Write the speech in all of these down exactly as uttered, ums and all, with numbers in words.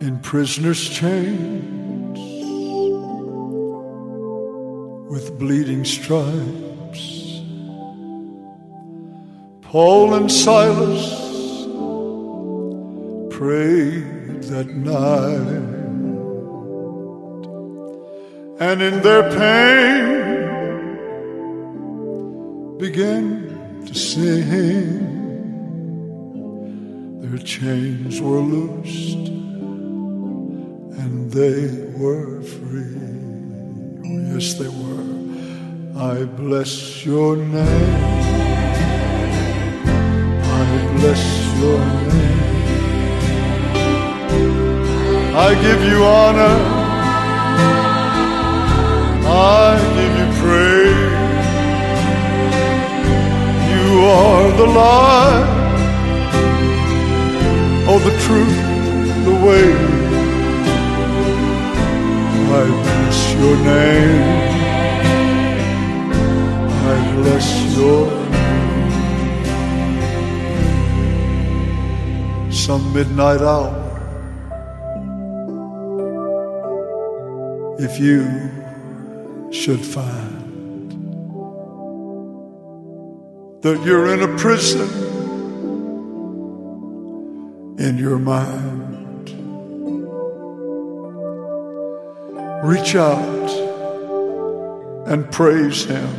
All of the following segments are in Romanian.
in prisoners' chains with bleeding stripes. Paul and Silas prayed that night, and in their pain began to sing. Their chains were loosed and they were free. Oh, yes, they were. I bless your name. I bless your name. I give you honor. I give you praise. You are the light, oh, the truth, the way. I bless your name. I bless your name. Some midnight hour, if you should find that you're in a prison in your mind, reach out and praise Him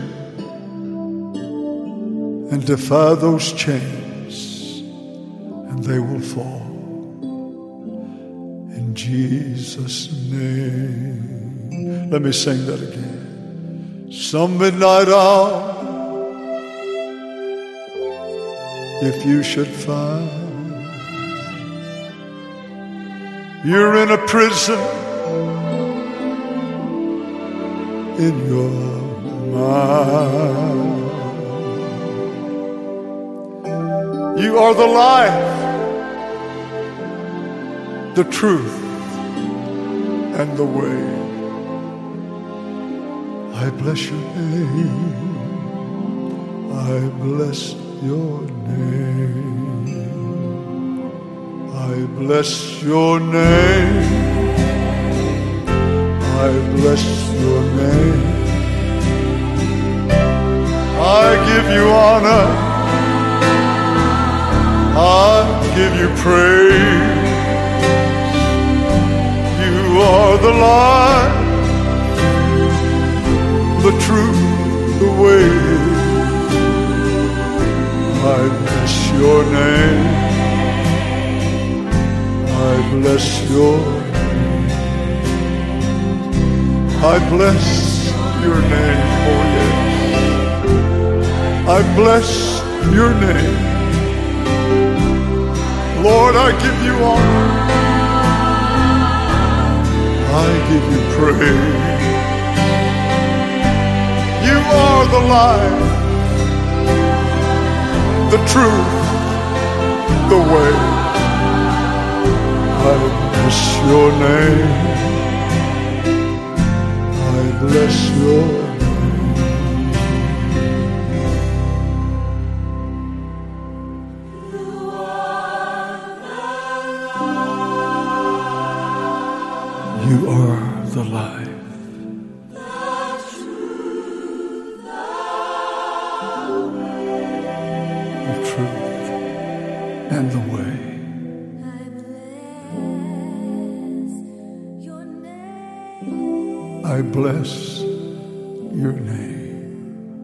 and defy those chains, and they will fall. In Jesus' name. Let me sing that again. Some midnight hour, if you should find you're in a prison in your mind, you are the life, the truth, and the way. I bless your name. I bless your name. I bless your name. I bless your name. I give you honor. I give you praise. You are the light, the truth, the way. I bless your name. I bless your name. I bless your name, oh yes. I bless your name. Lord, I give you honor. I give you praise. You are the light, the truth, the way. I bless your name. I bless your name. You are the life, the truth, the way, the truth and the way. I bless your name.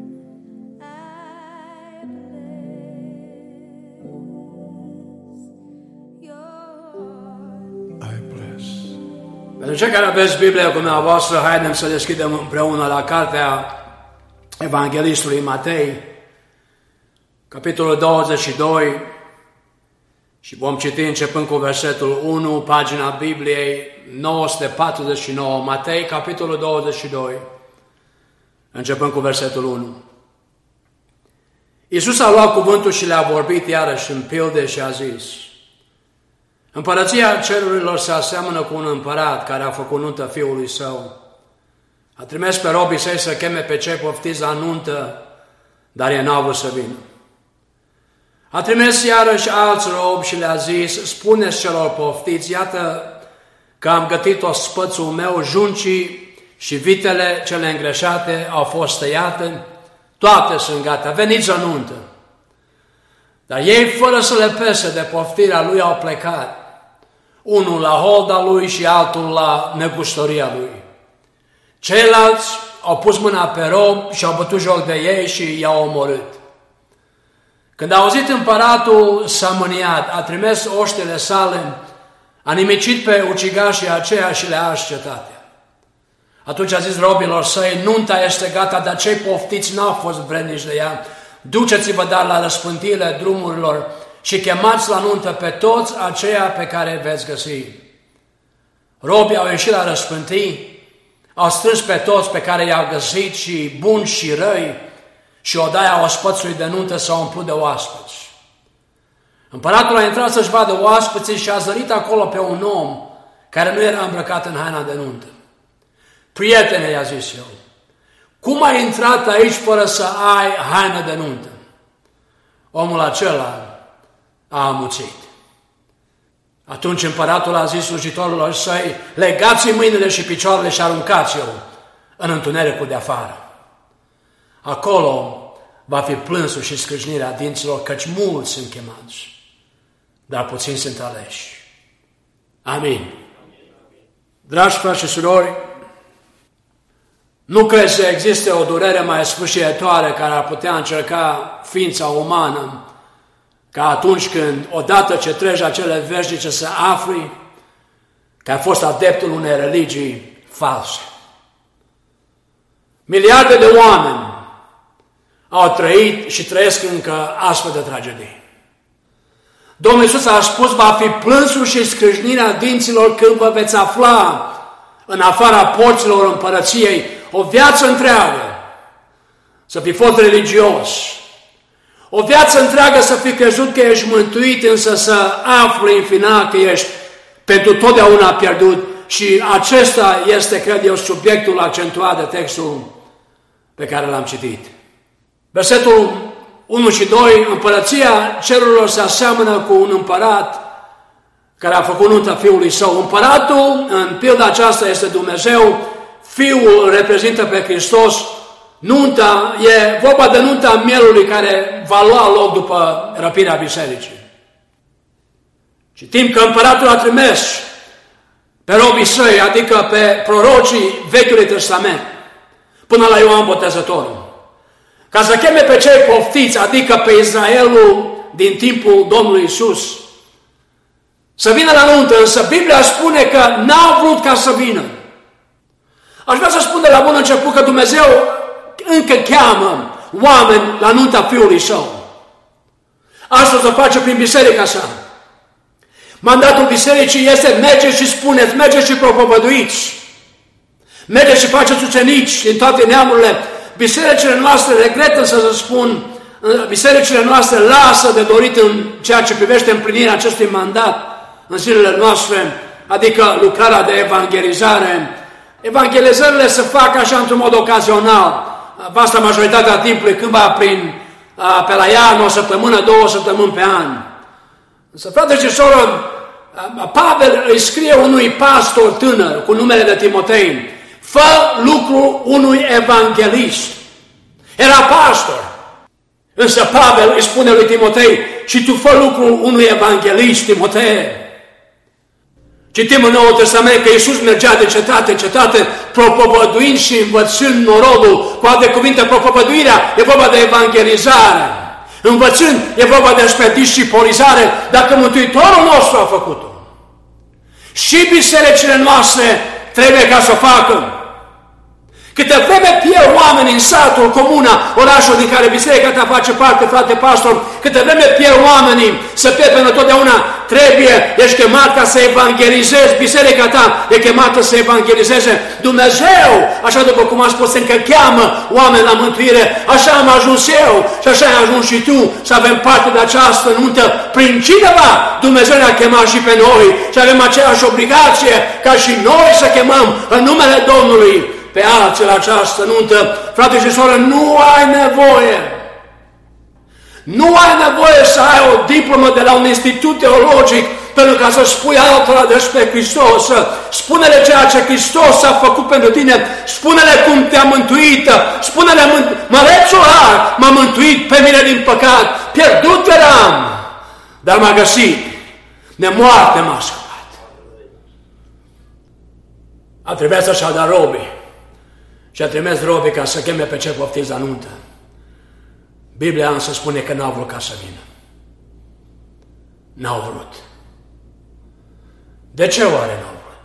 I bless. Pentru cei care aveți Biblia cu dumneavoastră, haideți să deschidem împreună la cartea Evanghelistului Matei, capitolul douăzeci și doi, și vom citi începând cu versetul unu, pagina Bibliei nouă sute patruzeci și nouă, Matei, capitolul douăzeci și doi, începând cu versetul unu. Iisus a luat cuvântul și le-a vorbit iarăși în pilde și a zis: Împărăția cerurilor se aseamănă cu un împărat care a făcut nuntă fiului său. A trimis pe robii săi să cheme pe cei poftiți la nuntă, dar ei n-au vrut să vină. A trimis iarăși alți robi și le-a zis: Spuneți celor poftiți, iată, că am gătit ospățul meu, juncii și vitele cele îngreșate au fost tăiate, toate sunt gata, veniți la nuntă. Dar ei, fără să le pese de poftirea lui, au plecat. Unul la holda lui și altul la negustoria lui. Ceilalți au pus mâna pe rob și au bătut joc de ei și i-au omorât. Când a auzit împăratul, s-a mâniat, a trimis oștile sale, a nimicit pe ucigașii aceia și le-a ars cetatea. Atunci a zis robilor săi, nunta este gata, dar cei poftiți n-au fost vrednici de ea. Duceți-vă dar la răspântirile drumurilor și chemați la nuntă pe toți aceia pe care veți găsi. Robii au ieșit la răspântii, au strâns pe toți pe care i-au găsit, și buni și răi, și odaia ospățului de nuntă s-a umplut de oaspeți. Împăratul a intrat să-și vadă oaspeții și a zărit acolo pe un om care nu era îmbrăcat în haina de nuntă. Prietene, i-a zis eu, cum ai intrat aici fără să ai haină de nuntă? Omul acela a amuțit. Atunci împăratul a zis slujitorilor săi, legați-i mâinile și picioarele și aruncați-o în întunericul de afară. Acolo va fi plânsul și scrâșnirea dinților, căci mulți sunt chemați, dar puțini sunt aleși. Amin. Dragi frați și surori, nu cred să existe o durere mai sfârșietoare care ar putea încerca ființa umană, ca atunci când, odată ce treci acele veșnice, să afli că ai fost adeptul unei religii false. Miliarde de oameni au trăit și trăiesc încă astfel de tragedii. Domnul Iisus a spus, va fi plânsul și scrâșnirea dinților când vă veți afla în afara porților împărăției o viață întreagă să fi fost religios, o viață întreagă să fi crezut că ești mântuit, însă să afli în final că ești pentru totdeauna pierdut. Și acesta este, cred eu, subiectul accentuat de textul pe care l-am citit. Versetul unu și doi, împărăția cerurilor se aseamănă cu un împărat care a făcut nunta fiului său. Împăratul, în pilda aceasta, este Dumnezeu, Fiul îl reprezintă pe Hristos, nunta e vorba de nunta mielului care va lua loc după răpirea bisericii. Citim că împăratul a trimis pe robii săi, adică pe prorocii Vechiului Testament, până la Ioan Botezătorul, ca să cheme pe cei poftiți, adică pe Israelul din timpul Domnului Iisus, să vină la nuntă, însă Biblia spune că n-au vrut ca să vină. Aș vrea să spun de la bun început că Dumnezeu încă cheamă oameni la nunta Fiului Său. Asta o face prin biserica sa. Mandatul bisericii este mergeți și spuneți, mergeți și propovăduiți, mergeți și faceți ucenici din toate neamurile. Bisericile noastre, regretă să vă spun, bisericile noastre lasă de dorit în ceea ce privește împlinirea acestui mandat în zilele noastre, adică lucrarea de evangelizare. Evangelizările se fac așa într-un mod ocazional, vasta majoritatea timpului, cândva prin, pe la iarnă, o săptămână, două săptămâni pe an. Însă, frate și soră, Pavel îi scrie unui pastor tânăr cu numele de Timotei, fă lucru unui evanghelist. Era pastor. Însă Pavel îi spune lui Timotei, și tu fă lucru unui evanghelist, Timotei. Citim în Noul Testament că Iisus mergea de cetate în cetate, propovăduind și învățând norodul. Cu alte cuvinte, propovăduirea e vorba de evangelizare. Învățând e vorba despre discipolizare, dacă Mântuitorul nostru a făcut-o. Și bisericile noastre trebuie ca să o facă. Câte vreme pierd oameni în satul, comuna, orașul din care biserica ta face parte, frate pastor, câte vreme pierd oamenii să pierd pentru totdeauna, trebuie, ești chemat ca să evangelizezi, biserica ta e chemată să evangelizeze. Dumnezeu, așa după cum am spus, încă cheamă oameni la mântuire, așa am ajuns eu și așa ai ajuns și tu, să avem parte de această nuntă. Prin cineva Dumnezeu ne-a chemat și pe noi și avem aceeași obligație ca și noi să chemăm în numele Domnului pe alții la această nuntă. Frate și soră, nu ai nevoie. Nu ai nevoie să ai o diplomă de la un institut teologic pentru ca să spui altora despre Hristos. Spune-le ceea ce Hristos a făcut pentru tine, spune-le cum te-a mântuit, spune-le, mărețul har m-a mântuit pe mine din păcat, pierdut eram, dar m-a găsit, nemoarte m-a scăpat. A trebuit să-și da robii și a trimis robii ca să cheme pe cei poftiți la nuntă. Biblia însă spune că n-au vrut ca să vină. N-au vrut. De ce oare n-au vrut?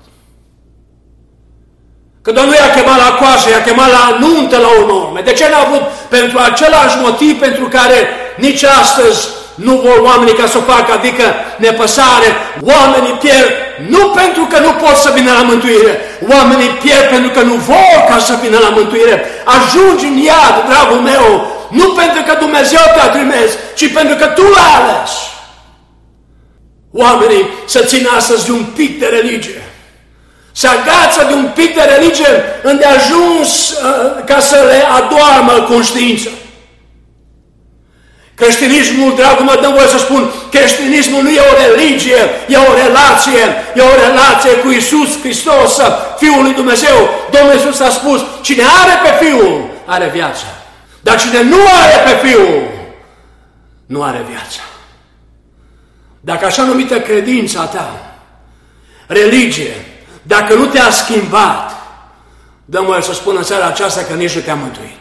Că Domnul i-a chemat la coasă, i-a chemat la nuntă la urmă. De ce n-au vrut? Pentru același motiv pentru care nici astăzi nu vor oamenii ca să o facă, adică nepăsare. Oamenii pierd nu pentru că nu pot să vină la mântuire. Oamenii pierd pentru că nu vor ca să vină la mântuire. Ajungi în iad, dragul meu, nu pentru că Dumnezeu te-a trimis, ci pentru că tu l-ai ales. Oamenii se țin astăzi de un pic de religie. Se agață de un pic de religie îndeajuns uh, ca să le adoarmă conștiința. Creștinismul, dragul meu, dă voie să spun, creștinismul nu e o religie, e o relație, e o relație cu Iisus Hristos, Fiul lui Dumnezeu. Domnul Iisus a spus, cine are pe Fiul, are viața. Dar cine nu are pe Fiul, nu are viața. Dacă așa numită credința ta, religie, dacă nu te-a schimbat, dă-mi voie să spun în seara aceasta că nici nu te-a mântuit.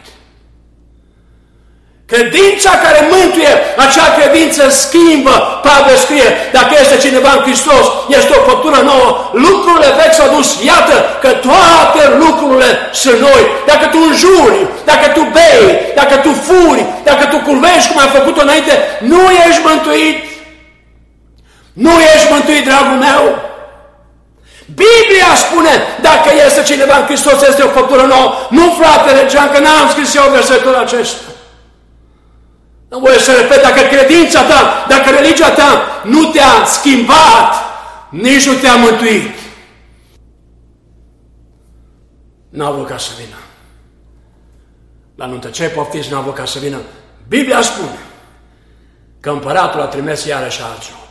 Credința care mântuie, acea credință schimbă. Pavel scrie, dacă este cineva în Hristos, este o făptură nouă, lucrurile vechi s-au dus, iată că toate lucrurile sunt noi. Dacă tu înjuri, dacă tu bei, dacă tu furi, dacă tu curvești cum ai făcut-o înainte, nu ești mântuit. Nu ești mântuit, dragul meu. Biblia spune, dacă este cineva în Hristos, este o făptură nouă. Nu, fratele Jean, că n-am scris eu versetul acesta. Nu voi să repet, dacă credința ta, dacă religia ta nu te-a schimbat, nici nu te-a mântuit. N-au vrut ca să vină. La nuntă, cei poftiți n-au vrut ca să vină. Biblia spune că împăratul a trimis iarăși alți robi.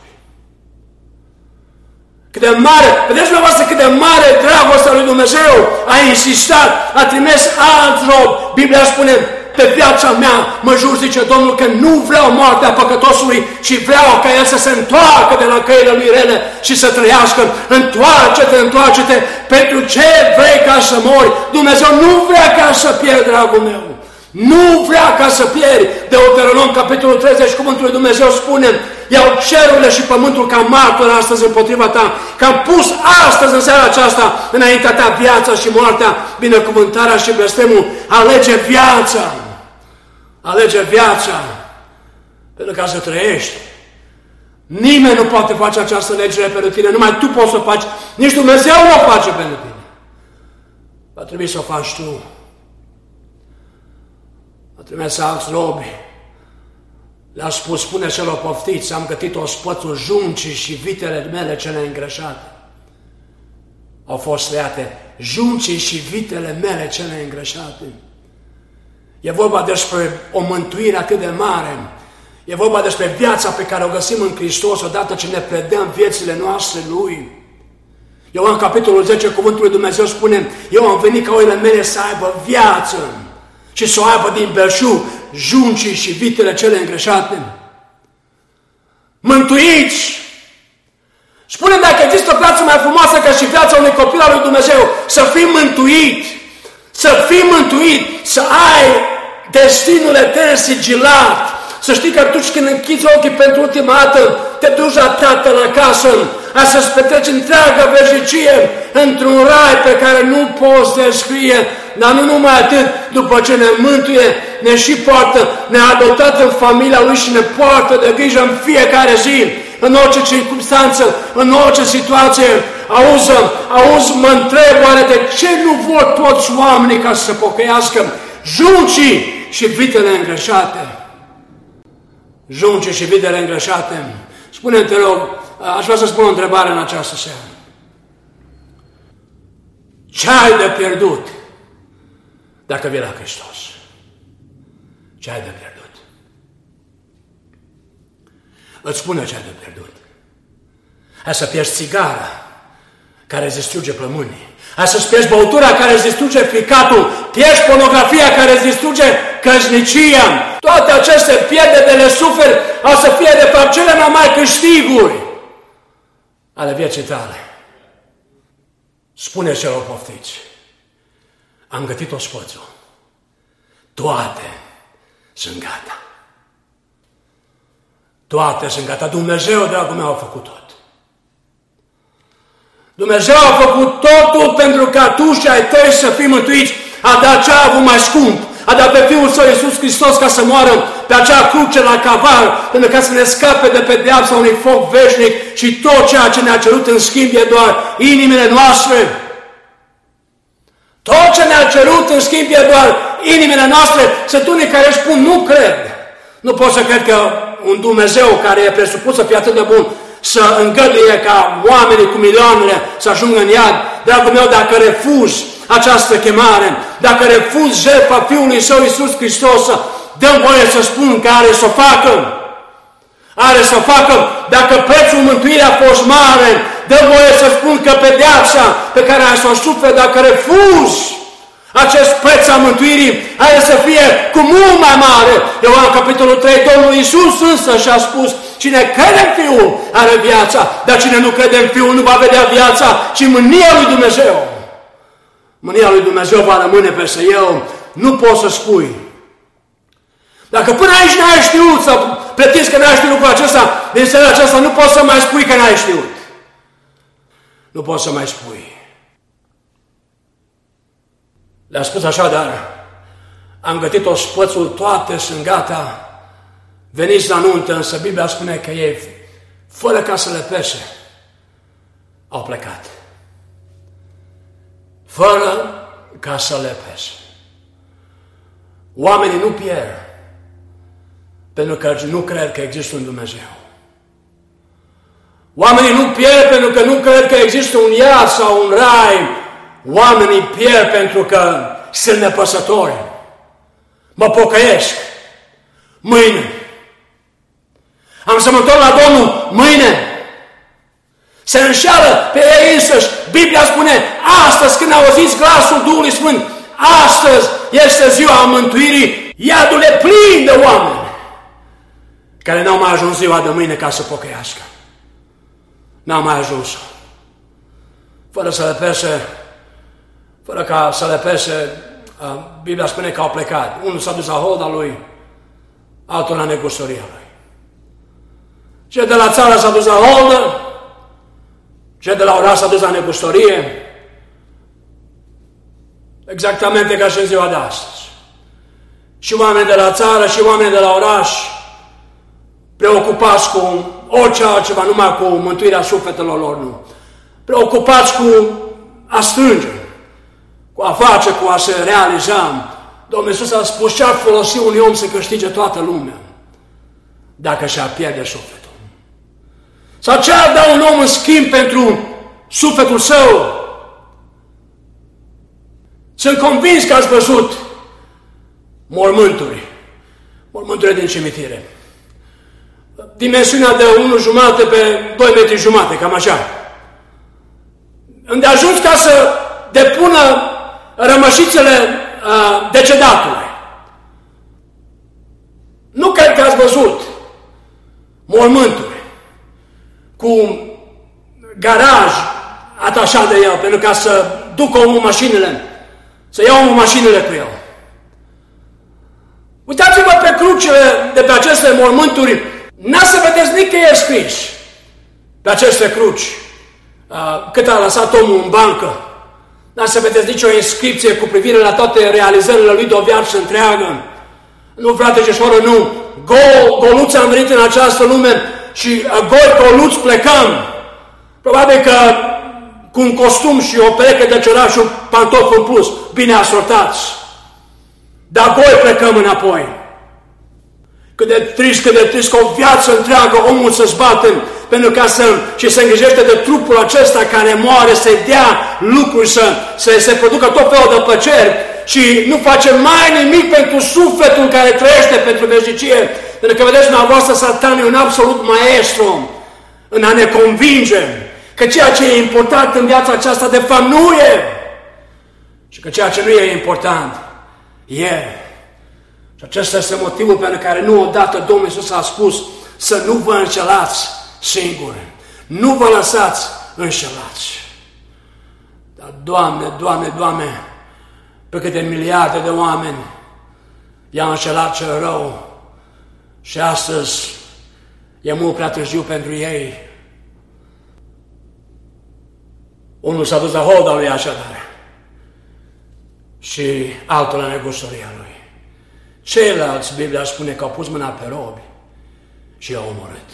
Cât de mare, vedeți dumneavoastră cât de mare dragostea lui Dumnezeu a insistat, a trimis alți robi. Biblia spune, pe viața mea mă jur, zice Domnul, că nu vreau moartea păcătosului, ci vreau ca el să se întoarcă de la căile lui rele și să trăiască. Întoarce-te, întoarce-te, pentru ce vrei ca să mori? Dumnezeu nu vrea ca să pierd, dragul meu. Nu vrea ca să pieri. Deuteronom, capitolul treizeci, cuvântul lui Dumnezeu spune, iau cerurile și pământul ca martor astăzi împotriva ta, că am pus astăzi în seara aceasta înaintea ta viața și moartea, binecuvântarea și blestemul. Alege viața. Alege viața pentru ca să trăiești. Nimeni nu poate face această legere pentru tine, numai tu poți să o faci, nici Dumnezeu nu o face pentru tine. Va trebui să o faci tu. A trimis alți robi. Le-a spus, spune celor poftiți, am gătit ospățul juncii și vitele mele cele îngreșate. Au fost tăiate juncii și vitele mele cele îngreșate. E vorba despre o mântuire atât de mare. E vorba despre viața pe care o găsim în Hristos odată ce ne predăm viețile noastre Lui. Ioan, capitolul zece, cuvântul lui Dumnezeu spune, eu am venit ca oile mele să aibă viață și să o aibă din belșug, juncii și vitele cele îngreșate. Mântuiți! Spune dacă există o viață mai frumoasă ca și viața unui copil al lui Dumnezeu, să fii mântuit, să fii mântuit, să ai destinul etern sigilat, să știi că atunci când închizi ochii pentru ultima dată, te duci la Tatăl acasă, a să-ți petreci întreaga veșnicie într-un rai pe care nu poți descrie, dar nu numai atât, după ce ne mântuie, ne și poartă, ne-a adoptat în familia Lui și ne poartă de grijă în fiecare zi, în orice circunstanță, în orice situație. Auzi, auzi, mă întreb, oare de ce nu vor toți oamenii ca să se pocăiască? Juncii și vitele îngreșate. Juncii și vitele îngreșate. Spune-mi, te rog, aș vrea să spun o întrebare în această seară. Ce ai de pierdut dacă vii la Hristos? Ce ai de pierdut? Îți spune ce ai de pierdut. Hai să pierzi țigara care îți distruge plămânii. Hai să-ți pierzi băutura care îți distruge ficatul. Pierzi pornografia care îți distruge căsnicia. Toate aceste pierderi de le suferi au să fie de fapt cele mai mari câștiguri ale vieții tale. Spune celor poftiți: am gătit o spățul. Toate sunt gata. Toate sunt gata. Dumnezeu, dragul meu, a făcut tot. Dumnezeu a făcut totul pentru ca tu și ai tăi să fii mântuiți. A dat ce a avut mai scump. A dat pe Fiul Său Iisus Hristos ca să moară pe acea cruce la Calvar, pentru ca să ne scape de pedeapsa unui foc veșnic, și tot ceea ce ne-a cerut în schimb e doar inimile noastre. Tot ce ne-a cerut în schimb e doar inimile noastre. Sunt unii care își spun: nu cred. Nu pot să cred că un Dumnezeu care e presupus să fie atât de bun să îngăduie ca oamenii cu milioanele să ajungă în iad. Dragul meu, dacă refuzi această chemare, dacă refuzi jertfa Fiului Său Iisus Hristos, dă-mi voie să spun că are să o facă. Are să o facă. Dacă prețul mântuirii a fost mare, dă-mi voie să spun că pedeapsa pe care ai să o suferi dacă refuzi acest preț al mântuirii are să fie cu mult mai mare. Ioan capitolul trei, Domnul Iisus însă și-a spus: cine crede în Fiul are viața, dar cine nu crede în Fiul nu va vedea viața, ci mânia lui Dumnezeu. Mânia lui Dumnezeu va rămâne peste el. Nu poți să spui. Dacă până aici n-ai știut să pretinzi că n-ai știut lucrul acesta, din seara aceasta nu poți să mai spui că n-ai știut. Nu poți să mai spui. Le-a spus așadar: am gătit o spățul, toate sunt gata, veniți la nuntă. Însă Biblia spune că ei, fără ca să le pese, au plecat. Fără ca să le pese. Oamenii nu pierd pentru că nu cred că există un Dumnezeu. Oamenii nu pierd pentru că nu cred că există un iad sau un rai. Oamenii pierd pentru că sunt nepăsători. Mă pocăiesc mâine. Am să mă întorc la Domnul mâine. Se înșeală pe ei însăși. Biblia spune: astăzi, când auziți glasul Duhului Sfânt, astăzi este ziua mântuirii. Iadul e plin de oameni care n-au mai ajuns ziua de mâine ca să pocăiască. N-au mai ajuns. Fără să le pese, fără ca să le pese, Biblia spune că au plecat. Unul s-a dus la holda lui, altul la negustoria lui. Cel de la țară s-a dus la holdă, cel de la oraș s-a dus la negustorie. Exactamente ca și în ziua de astăzi. Și oamenii de la țară și oamenii de la oraș preocupați cu orice altceva, numai cu mântuirea sufletelor lor, nu. Preocupați cu a strânge, cu a face, cu a se realiza. Domnul Iisus a spus: ce-ar folosi un om să câștige toată lumea dacă și-ar pierde sufletul? Sau ce-ar da un om în schimb pentru sufletul său? Sunt convins că ați văzut mormânturi, mormânturi din cimitire. Dimensiunea de unu jumate pe doi metri jumate, cam așa. Îndeajuns ca să depună rămășițele uh, decedatului. Nu cred că ați văzut mormânturi cu garaj atașat de el, pentru ca să ducă omul mașinile, să ia omul mașinile cu el. Uitați-vă pe crucile de pe aceste mormânturi, n-a să vedeți nicăieri scris pe aceste cruci uh, cât a lăsat omul în bancă. N-a să vedeți nicio inscripție cu privire la toate realizările lui de o viață întreagă. Nu, frate și soră, nu. Gol, goluți am venit în această lume și gol, goluți plecăm. Probabil că cu un costum și o pereche de ciorap și un pantof în plus, bine asortați. Dar goi plecăm înapoi. Cât de trist, cât de trist că o viață întreagă omul să zbate pentru ca să, și se îngrijește de trupul acesta care moare, să-i dea lucruri, să, să se producă tot felul de plăceri și nu face mai nimic pentru sufletul care trăiește pentru veșnicie. Pentru că, vedeți, dumneavoastră, Satan e un absolut maestru în a ne convinge că ceea ce e important în viața aceasta de fapt nu e și că ceea ce nu e important e. Și acesta este motivul pentru care nu odată Domnul Iisus a spus să nu vă înșelați singuri, nu vă lăsați înșelați. Dar Doamne, Doamne, Doamne, pe câte miliarde de oameni i-a înșelat cel rău și astăzi e mult prea târziu pentru ei. Unul s-a dus la holda lui așadar și altul la negustoria lui. Ceilalți, Biblia spune că au pus mâna pe robi și i-au omorât.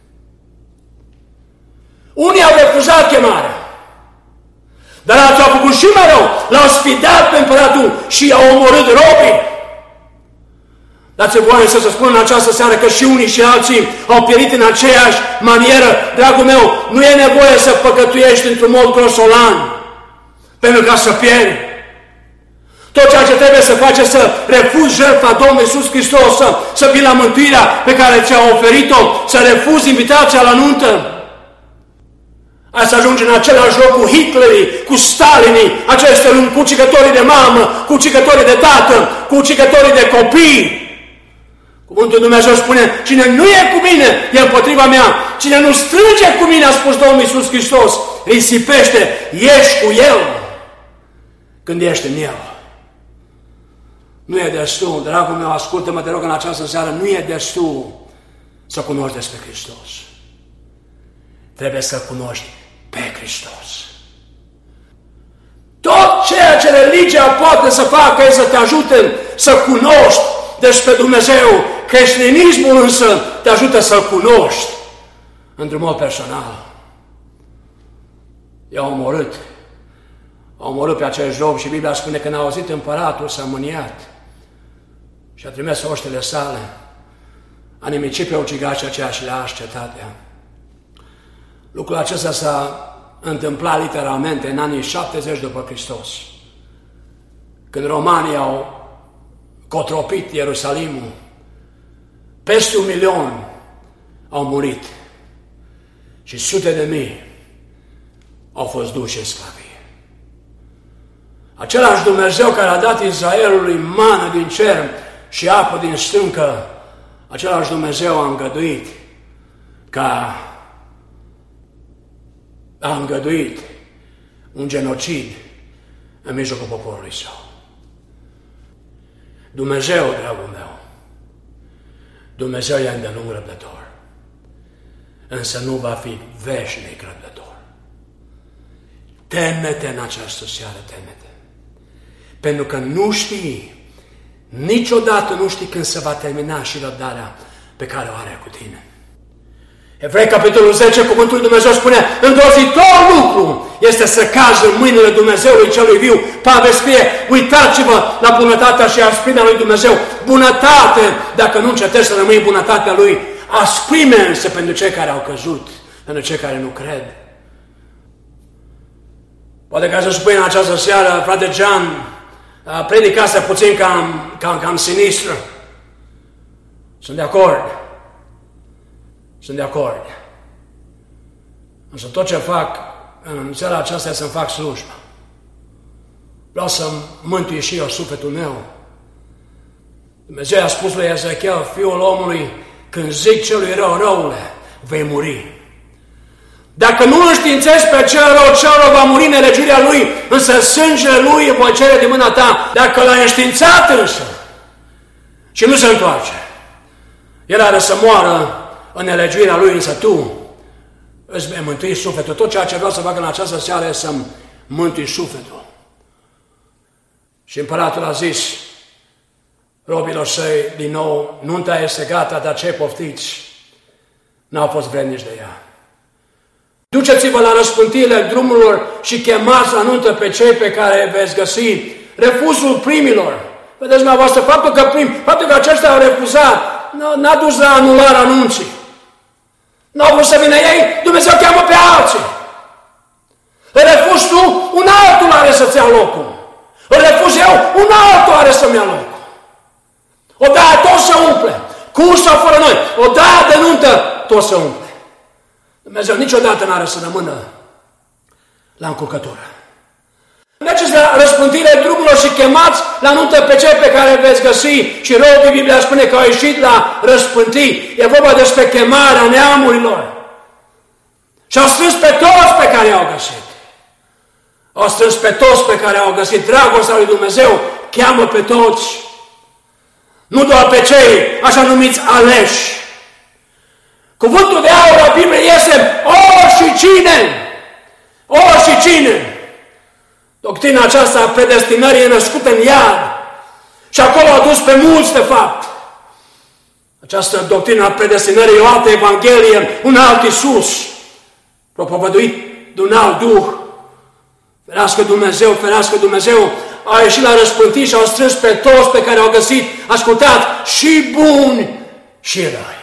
Unii au refuzat chemarea, dar alții au făcut și mai rău, l-au sfidat pe împăratul și i-au omorât robii. Dați-mi voie să se spun în această seară că și unii și alții au pierit în aceeași manieră. Dragul meu, nu e nevoie să păcătuiești într-un mod grosolan pentru ca să pieri. Tot ceea ce trebuie să faci să refuzi jertfa Domnului Iisus Hristos, să, să vii la mântuirea pe care ți-a oferit-o, să refuzi invitația la nuntă. Ai să ajungi în același loc cu Hitlerii, cu Stalinii, aceste lumi, cu ucigătorii de mamă, cu ucigătorii de tată, cu ucigătorii de copii. Cuvântul Dumnezeu spune, cine nu e cu mine, e împotriva mea. Cine nu strânge cu mine, a spus Domnul Iisus Hristos, risipește, ești cu El când ești în El. Nu e destul, dragul meu, ascultă-mă, te rog, în această seară, nu e destul să cunoști despre Hristos. Trebuie să cunoști pe Hristos. Tot ceea ce religia poate să facă e să te ajute să cunoști despre Dumnezeu. Creștinismul însă te ajută să-L cunoști într-un mod personal. I-au omorât. Au omorât pe acel Job și Biblia spune că n-a auzit împăratul, s-a mâniat și a trimis oștile sale, a nimicit pe ucigașii aceia și le-a cetatea. Lucrul acesta s-a întâmplat literalmente în anii șaptezeci după Hristos, când romanii au cotropit Ierusalimul. Peste un milion au murit și sute de mii au fost duși în sclavie. Același Dumnezeu care a dat Israelului mană din cer și apă din stâncă, același Dumnezeu a îngăduit ca a îngăduit un genocid în mijlocul poporului său. Dumnezeu, dragul meu, Dumnezeu e îndelung răbdător, însă nu va fi veșnic răbdător. Teme-te în această seară, teme-te. Pentru că nu știi, niciodată nu știi când se va termina și răbdarea pe care o are cu tine. Evrei, capitolul zece, cuvântul lui Dumnezeu spune, îngrozitor lucru este să cazi în mâinile Dumnezeului celui viu. Pavel scrie, uitați-vă la bunătatea și asprimea lui Dumnezeu. Bunătate, dacă nu încetezi să rămâi bunătatea lui, asprime însă pentru cei care au căzut, pentru cei care nu cred. Poate că să spui în această seară, frate Jean, predicase puțin cam, cam, cam sinistră. Sunt de acord. Sunt de acord. Însă tot ce fac în seara aceasta e să-mi fac slujba. Vreau să-mi mântui și eu sufletul meu. Dumnezeu a spus lui Ezechiel, fiul omului, când zic celui rău, răule, vei muri. Dacă nu înștiințezi pe cel rău, cel rău va muri în nelegiuirea lui, însă sângele lui îi voi cere din mâna ta. Dacă l-ai înștiințat însă și nu se întoarce, el are să moară în nelegiuirea lui, însă tu îți vei mântui sufletul. Tot ceea ce vreau să fac în această seară e să-mi mântui sufletul. Și împăratul a zis robilor săi, din nou, nunta este gata, dar cei poftiți n-au fost vrednici de ea. Duceți-vă la răspântiile drumurilor și chemați la nuntă pe cei pe care veți găsi. Refuzul primilor. Vedeți dumneavoastră, faptul că, prim, faptul că aceștia au refuzat n-a dus la anularea anunții. N-au vrut să vină ei, Dumnezeu cheamă pe alții. Îl refuzi tu, un altul are să-ți ia locul. Îl refuz eu, un altul are să-mi ia locul. Odaia tot se umple, cu sau fără noi. Odaia de nuntă tot se umple. Dumnezeu niciodată n-are să rămână la încurcătură. Mergeți la răspândire drumurilor și chemați la nuntă pe cei pe care veți găsi. Și robii, Biblia spune că au ieșit la răspândiri. E vorba despre chemarea neamurilor. Și au strâns pe toți pe care i-au găsit. Au strâns pe toți pe care au găsit. Dragostea lui Dumnezeu cheamă pe toți. Nu doar pe cei așa numiți aleși. Cuvântul de aur la Biblie este oricine. Oricine. Doctrina aceasta a predestinării e născută în iad și acolo a dus pe mulți, de fapt. Această doctrină a predestinării e o altă Evanghelie, un alt Iisus, propovăduit de un alt Duh. Ferească Dumnezeu, ferească Dumnezeu, a ieșit la răspântiri și au strâns pe toți pe care au găsit, ascultat, și buni și răi.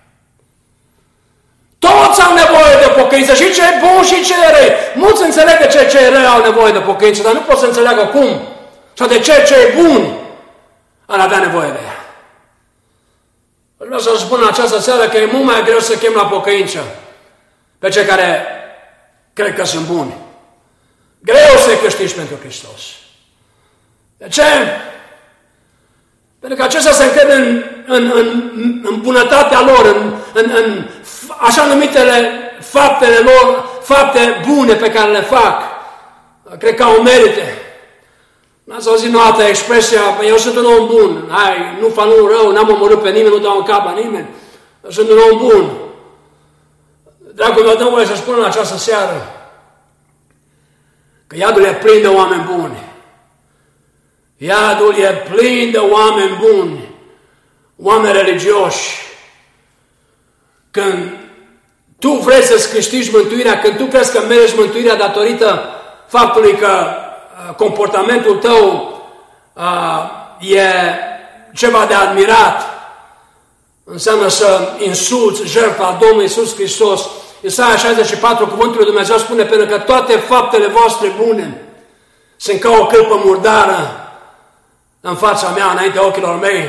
Toți au nevoie de pocăință, și cei buni și cei răi. Mulți înțeleg de ce cei răi au nevoie de pocăință, dar nu pot să înțeleagă cum sau de ce cei buni ar avea nevoie de ea. Vreau să spun în această seară că e mult mai greu să chem la pocăință pe cei care cred că sunt buni. Greu să-i câștigi pentru Hristos. De ce? Pentru că aceștia se încred în, în, în, în bunătatea lor, în, în, în așa numitele faptele lor, fapte bune pe care le fac. Cred că au merite. N-ați auzit o altă expresia, eu sunt un om bun, hai, nu fac nu rău, n-am omorât pe nimeni, nu dau în cap la nimeni, eu sunt un om bun. Dragul meu, dă-mi voie să spun în această seară că iadul e plin de oameni buni. Iadul e plin de oameni buni, oameni religioși. Când tu vrei să-ți câștigi mântuirea, când tu crezi că mergi mântuirea datorită faptului că comportamentul tău uh, e ceva de admirat, înseamnă să insulți jertfa Domnului Iisus Hristos. Isaia șaizeci și patru, cuvântul lui Dumnezeu spune, pentru că toate faptele voastre bune sunt ca o cârpă murdară în fața mea, înaintea ochilor mei.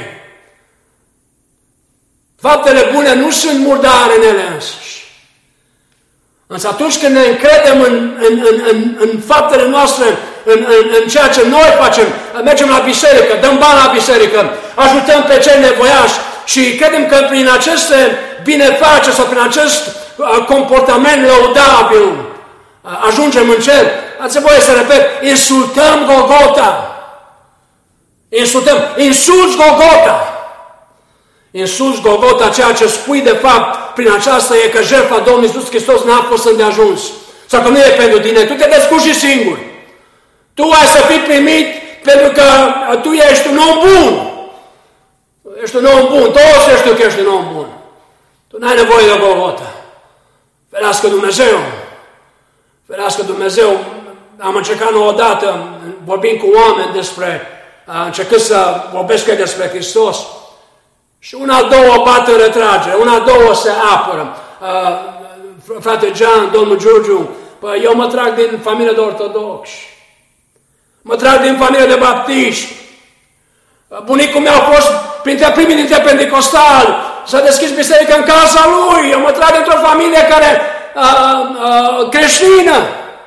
Faptele bune nu sunt murdare în ele însuși. Însă atunci când ne încredem în, în, în, în, în faptele noastre, în, în, în ceea ce noi facem, mergem la biserică, dăm bani la biserică, ajutăm pe cei nevoiași și credem că prin aceste binefaceri sau prin acest uh, comportament lăudabil uh, ajungem în cer, ați voie să repet, insultăm Golgota. Insultăm, insulți Golgota. Insulți Golgota, ceea ce spui de fapt prin aceasta e că jertfa Domnului Iisus Hristos n-a fost îndeajuns. Sau că nu e pentru tine, tu te descurci și singur. Tu ai să fii primit pentru că tu ești un om bun. Ești un om bun, toți știu că ești un om bun. Tu n-ai nevoie de Golgota. Ferească Dumnezeu. Ferească Dumnezeu. Am încercat odată, vorbim cu oameni despre, încercând să vorbesc despre Hristos. Și una, două bat în retragere, una, două se apără. Uh, frate Jean, domnul Giurgiu, păi eu mă trag din familie de ortodoxi. Mă trag din familie de baptiști. Bunicul meu a fost printre primii dintre pentecostali. S-a deschis biserica în casa lui. Eu mă trag dintr-o familie care uh, uh, creștină.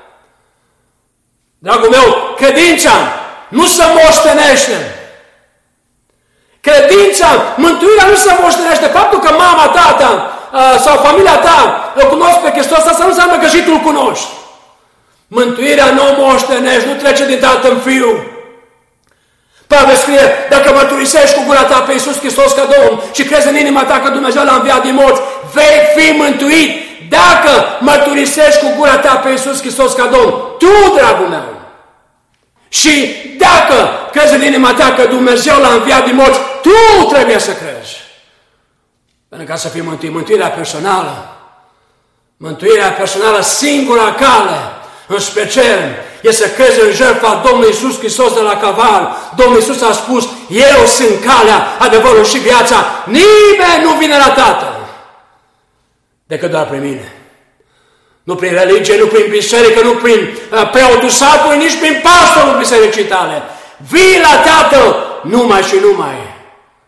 Dragul meu, credința nu se moștenește. Credința, mântuirea nu se moștenește. Faptul că mama, tata uh, sau familia ta îl cunosc pe Hristos, asta nu înseamnă că și tu îl cunoști. Mântuirea nu o moștenești, nu trece din tată în fiu. Pavel scrie, dacă mărturisești cu gura ta pe Iisus Hristos ca Domn și crezi în inima ta că Dumnezeu l-a înviat din morți, vei fi mântuit dacă mărturisești cu gura ta pe Iisus Hristos ca Domn. Tu, dragul meu. Și dacă crezi în inima ta că Dumnezeu l-a înviat din morți, tu trebuie să crezi. Pentru ca să fii mântuit, mântuirea personală, mântuirea personală, singura cale înspre cer, este să crezi în jertfa Domnului Iisus Hristos de la Calvar. Domnul Iisus a spus, eu sunt calea, adevărul și viața. Nimeni nu vine la Tatăl decât doar prin mine. Nu prin religie, nu prin biserică, nu prin uh, preotul satului, nici prin pastorul bisericii tale. Vii la Tatăl numai și numai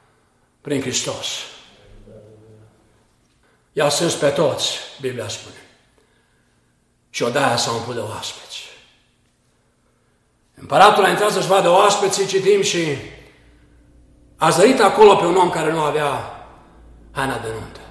prin Hristos. I-a strâns pe toți, Biblia spune. și odaia s-a umplut de oaspeți. Împăratul a intrat să-și vadă oaspeții, citim, și a zărit acolo pe un om care nu avea haina de nuntă.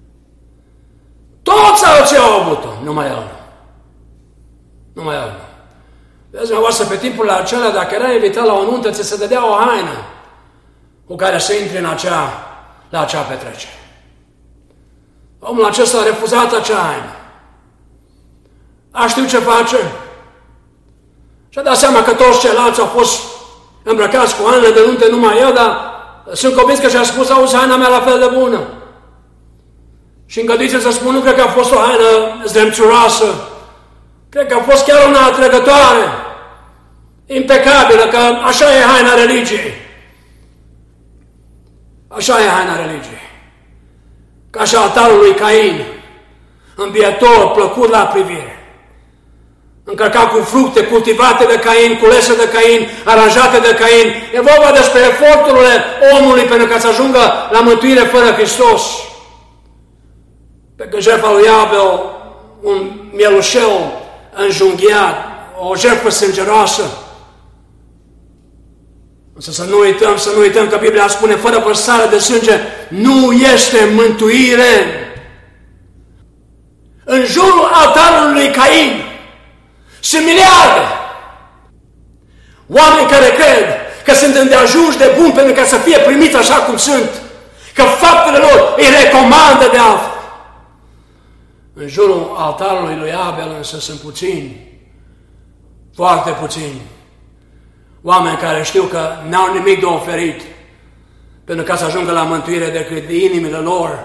Toți alții au avut-o, numai el nu. Numai el nu. Vedeți, dumneavoastră, pe timpurile acelea, dacă era invitat la o nuntă, ți se dădea o haină cu care să intri în acea, la acea petrecere. Omul acesta a refuzat acea haină. A știut ce face. Și-a dat seama că toți ceilalți au fost îmbrăcați cu hainele de nuntă, numai el, dar sunt convins că și-a spus, auzi, haina mea la fel de bună. Și îngăduiți să spun, nu cred că a fost o haină zdremțuroasă, cred că a fost chiar una atrăgătoare, impecabilă, că așa e haina religiei. Așa e haina religiei. Ca și altarul lui Cain, îmbietor, plăcut la privire, încărcat cu fructe cultivate de Cain, culese de Cain, aranjate de Cain. E vorba despre eforturile omului pentru ca să ajungă la mântuire fără Hristos. Pe când jertfa lui Abel, un mielușel înjunghiat, o jertfă sângeroasă. Însă să nu uităm, să nu uităm că Biblia spune, fără vărsare de sânge nu este mântuire. În jurul altarului lui Cain sunt miliarde oameni care cred că sunt îndeajunși de bun pentru ca să fie primiți așa cum sunt, că faptele lor îi recomandă de altfel. În jurul altarului lui Abel însă sunt puțini, foarte puțini, oameni care știu că n-au nimic de oferit pentru ca să ajungă la mântuire decât de inimile lor.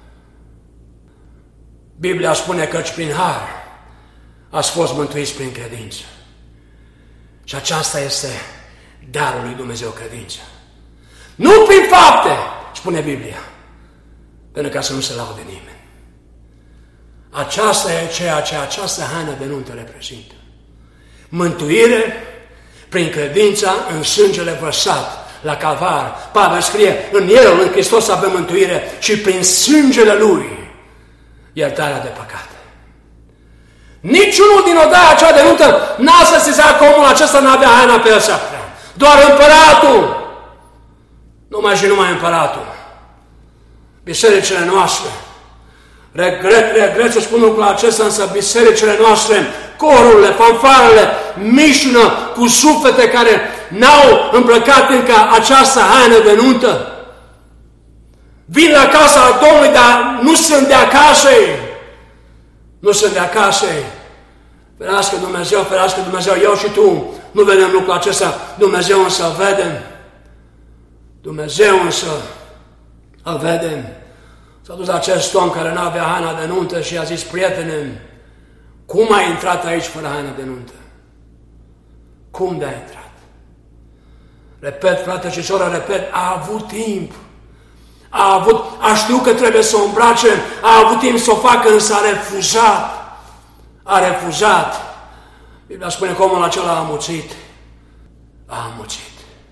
Biblia spune căci prin har ați fost mântuiți prin credință. Și aceasta este darul lui Dumnezeu, credință. Nu prin fapte, spune Biblia, pentru ca să nu se laude nimeni. Aceasta e ceea ce această haină de nuntă reprezintă. Mântuire prin credința în sângele vărsat la Calvar. Pavel scrie, în El, în Hristos avem mântuire și prin sângele Lui iertarea de păcate. Niciunul din odaia aceea de nuntă n-a sesizat că omul acesta n-avea haina pe el să aprea. Doar împăratul. Numai și numai împăratul. Bisericile noastre, regret, regret să spun lucrul acesta, însă bisericile noastre, corurile, fanfarele, mișună cu suflete care n-au îmbrăcat încă această haină de nuntă. Vin la casa Domnului, dar nu sunt de acasă. Nu sunt de acasă. Ferească Dumnezeu, ferească Dumnezeu, eu și tu nu vedem lucrul acesta, Dumnezeu însă îl vedem. Dumnezeu însă îl vedem. S-a dus acest om care nu avea haina de nuntă și a zis, prietene, cum ai intrat aici fără haina de nuntă? Cum de-ai intrat? Repet, frate și soră, repet, a avut timp. A avut, a știut că trebuie să o îmbrace, a avut timp să o facă, însă a refuzat. A refuzat. Biblia spune că omul acela a amuțit. A amuțit.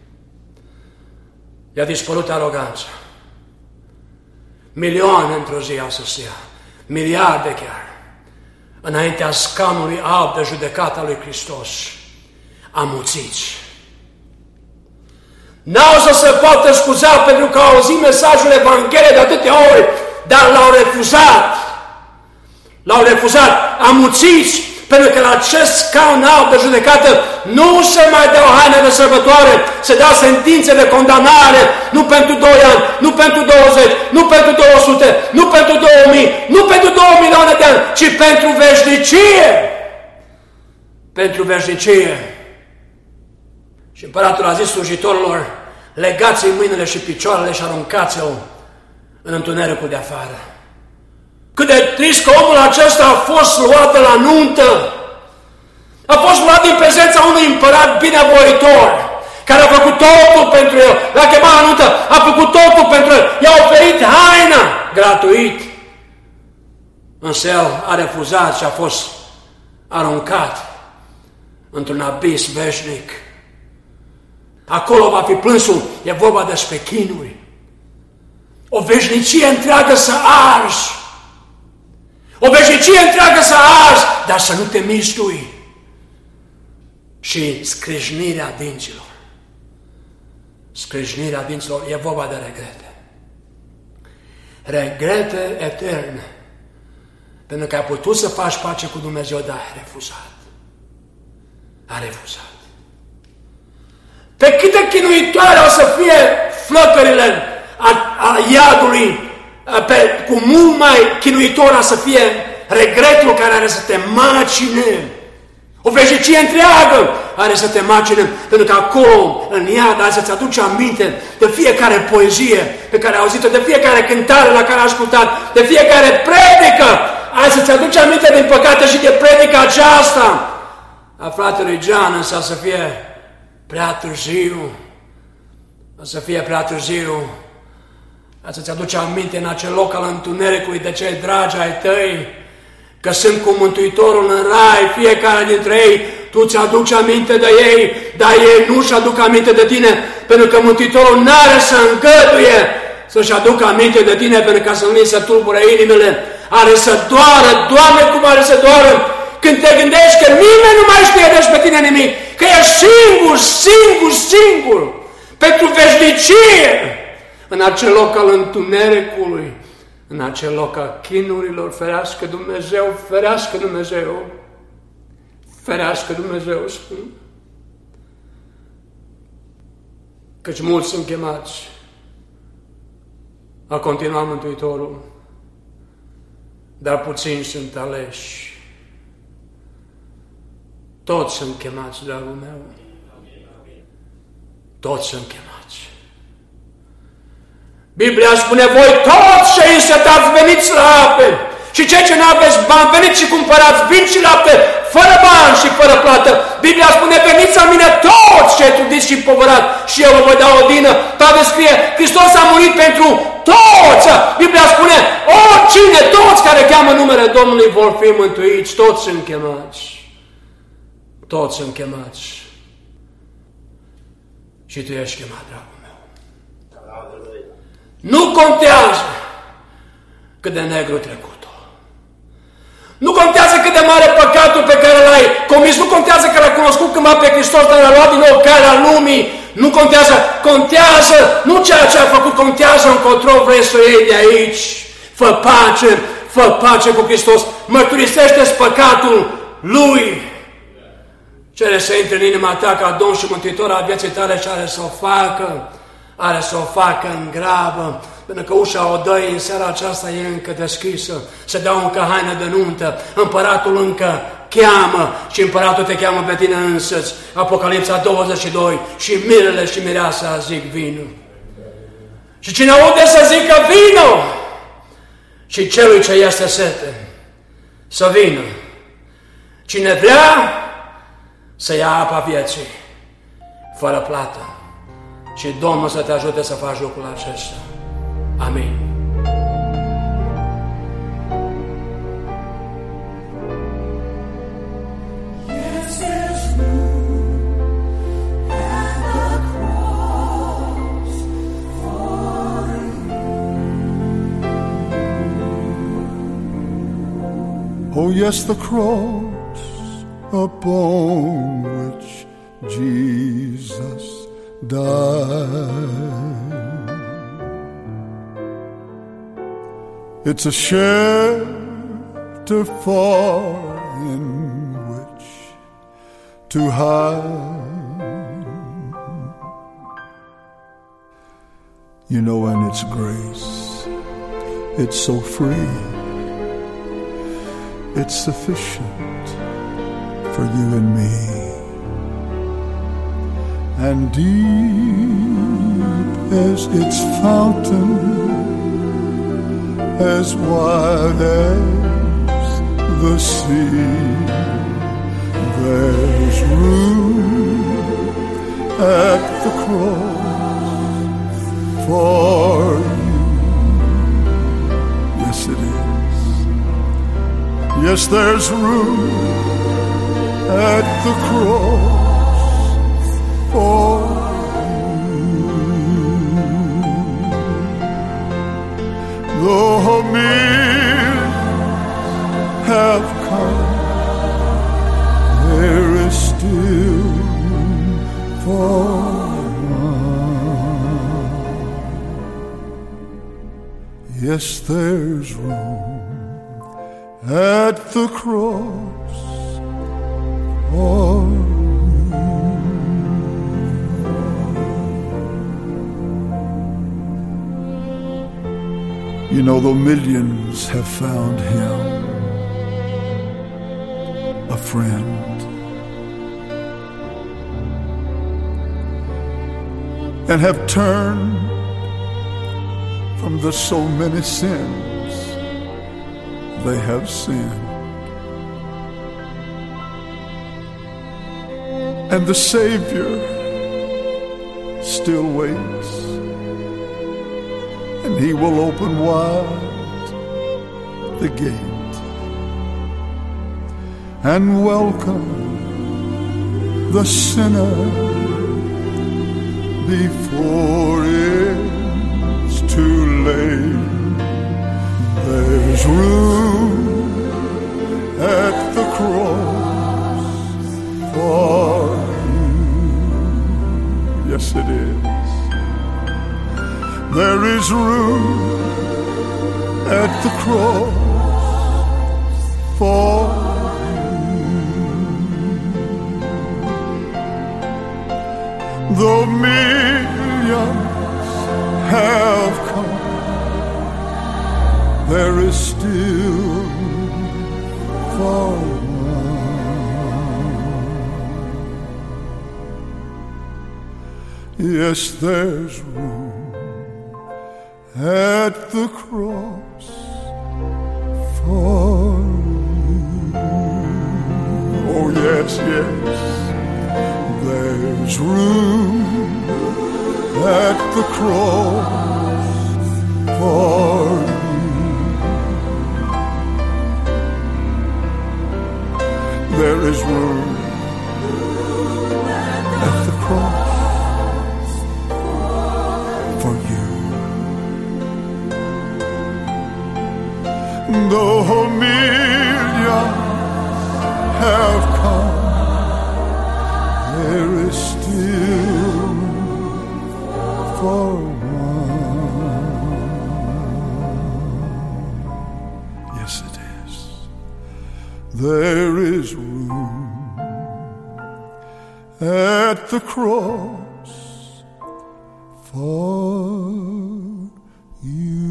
I-a dispărut aroganța. Milioane într-o zi au să-ți ia. Miliarde chiar. Înaintea scaunului alb de judecata lui Hristos. Amuțiți. N-au să se poată scuza pentru că au auzit mesajul Evangheliei de atâtea ori, dar l-au refuzat. L-au refuzat. Amuțiți, pentru că la acest scaun alb de judecată nu se mai dă o haină de sărbătoare, se dau sentințe de condamnare, nu pentru doi ani, nu pentru douăzeci, nu pentru două sute, nu pentru două mii, nu pentru două milioane de ani, ci pentru veșnicie. Pentru veșnicie. Și împăratul a zis slujitorilor, legați-i mâinile și picioarele și aruncați-o în întunericul de afară. Cât de trist că omul acesta a fost luat de la nuntă. A fost luat din prezența unui împărat binevoitor, care a făcut totul pentru el. L-a chemat la nuntă, a făcut totul pentru el. I-a oferit haina gratuit. Însă el a refuzat și a fost aruncat într-un abis veșnic. Acolo va fi plânsul, e vorba despre chinuri. O veșnicie întreagă să arzi. O veșnicie întreagă să arzi, dar să nu te mistui. Și scrâșnirea dinților. Scrâșnirea dinților e vorba de regrete. Regrete eterne. Pentru că ai putut să faci pace cu Dumnezeu, dar ai refuzat. Ai refuzat. Pe cât de chinuitoare o să fie flăcările a, a iadului, a, pe, cu mult mai chinuitor o să fie regretul care are să te macine. O veșnicie întreagă are să te macine, pentru că acolo, în iad, are să-ți aduci aminte de fiecare poezie pe care ai auzit-o, de fiecare cântare la care ai ascultat, de fiecare predică. Are să-ți aduci aminte, din păcate, și de predica aceasta a fratelui Jean, însă să fie prea târziu, o să fie prea târziu, a să-ți aduce aminte în acel loc al întunericului de cei dragi ai tăi, că sunt cu Mântuitorul în rai, fiecare dintre ei, tu ți-aduci aminte de ei, dar ei nu-și aduc aminte de tine, pentru că Mântuitorul n-are să îngăduie să-și aducă aminte de tine, pentru ca să nu-i se tulbure inimile, are să doară, Doamne, cum are să doară, când te gândești că nimeni nu mai știe despre tine nimic, că ești singur, singur, singur, pentru veșnicie, în acel loc al întunericului, în acel loc al chinurilor. Ferească Dumnezeu, ferească Dumnezeu, ferească Dumnezeu, spun. Căci mulți sunt chemați a continua Mântuitorul, dar puțini sunt aleși. Toți sunt chemați, dragul meu. Toți sunt chemați. Biblia spune, voi toți cei însetați veniți la ape și cei ce n-aveți bani, veniți și cumpărați vin și lapte, fără bani și fără plată. Biblia spune, veniți la mine toți cei trudiți și povărați și eu vă voi da odină. Pavel scrie, Hristos a murit pentru toți. Biblia spune, oricine, toți care cheamă numele Domnului vor fi mântuiți. Toți sunt chemați. Toți sunt chemați. Și tu ești chemat, dragul meu. Nu contează cât de negru trecutul. Nu contează cât de mare păcatul pe care l-ai comis. Nu contează că l-ai cunoscut cândva pe Hristos, dar l-a luat din nou calea lumii. Nu contează. Contează nu ceea ce a făcut, contează încotro vrei să iei de aici. Fă pace, fă pace cu Hristos. Mărturisește-ți păcatul Lui. Cere să intre în inima ta ca Domn și Mântuitor al vieții tale și are să o facă. Are să o facă în grabă, pentru că ușa odăii în seara aceasta e încă deschisă. Se dau încă haine de nuntă, împăratul încă cheamă și împăratul te cheamă pe tine însăți. Apocalipsa douăzeci și doi, și mirele și mireasa zic vino. Și cine aude să zică vino, și celui ce este sete să vină. Cine vrea să ia apa vieții fără plată. Și Domnul să te ajute să faci lucrul acesta. Amin. Oh yes, the cross upon which Jesus died. It's a shelter for in which to hide. You know, and it's grace. It's so free. It's sufficient for you and me. And deep as its fountain, as wide as the sea, there's room at the cross for you. Yes, it is. Yes, there's room at the cross for you. The millions Yes, there's room at the cross for you. You know, though millions have found him a friend and have turned from the so many sins they have sinned, and the Savior still waits, and he will open wide the gate and welcome the sinner before it's too late. There's room at the cross for you. Yes, it is. There is room at the cross for you. Though millions have come, there is still for one. Yes, there's room at the cross for you. Oh, yes, yes. There's room at the cross for you. There is room at the cross for you. Though millions have come, there is still for one. Yes, it is. There is room at the cross for you.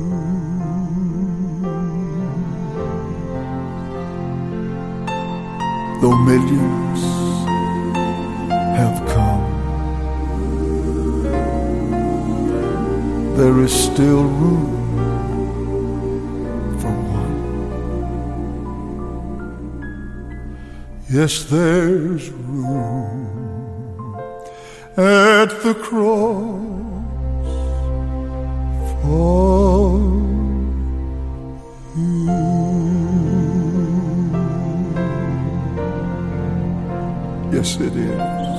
Though millions have come, there is still room for one. Yes, there's room at the cross for you. Yes, it is.